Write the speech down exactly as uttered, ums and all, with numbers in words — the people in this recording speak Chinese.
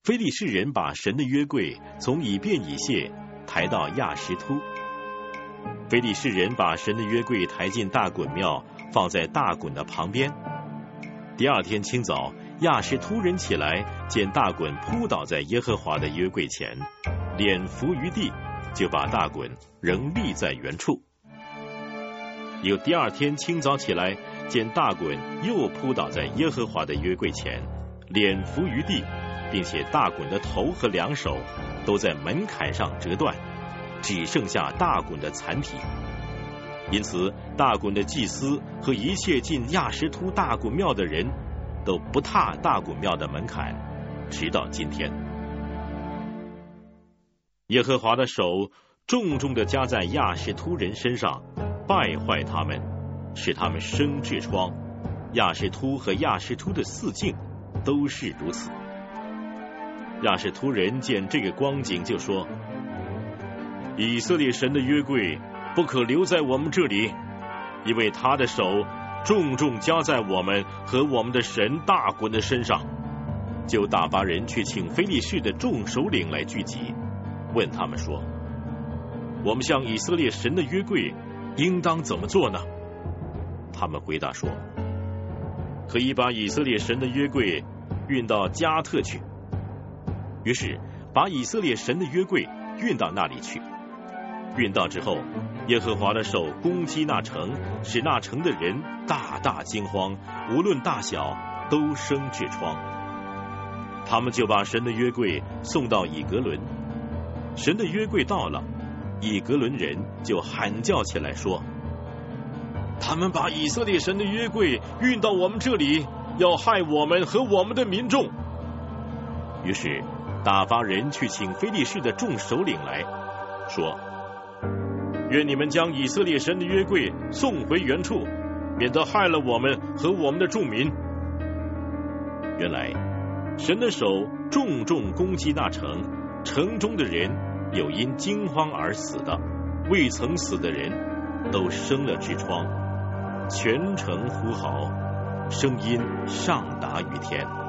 非利士人把神的约柜从以便以谢抬到亚实突。非利士人把神的约柜抬进大衮庙，放在大衮的旁边。第二天清早，亚实突人起来，见大衮扑倒在耶和华的约柜前，脸伏于地，就把大衮仍立在原处。有第二天清早起来，见大衮又扑倒在耶和华的约柜前，脸伏于地，并且大衮的头和两手都在门槛上折断，只剩下大衮的残体。因此大衮的祭司和一切进亚实突大衮庙的人都不踏大衮庙的门槛，直到今天。耶和华的手重重地加在亚实突人身上，败坏他们，使他们生痔疮。亚实突和亚实突的四境都是如此。亚实突人见这个光景，就说：以色列神的约柜不可留在我们这里，因为他的手重重加在我们和我们的神大衮的身上。就打发人去请非利士的众首领来聚集，问他们说：我们向以色列神的约柜应当怎么做呢？他们回答说：可以把以色列神的约柜运到加特去。于是把以色列神的约柜运到那里去。运到之后，耶和华的手攻击那城，使那城的人大大惊慌，无论大小都生痔疮。他们就把神的约柜送到以革伦。神的约柜到了，以革伦人就喊叫起来说：他们把以色列神的约柜运到我们这里，要害我们和我们的民众。于是打发人去请非利士的众首领来，说：愿你们将以色列神的约柜送回原处，免得害了我们和我们的众民。原来神的手重重攻击那城，城中的人有因惊慌而死的，未曾死的人都生了痔疮，全城呼嚎，声音上达于天。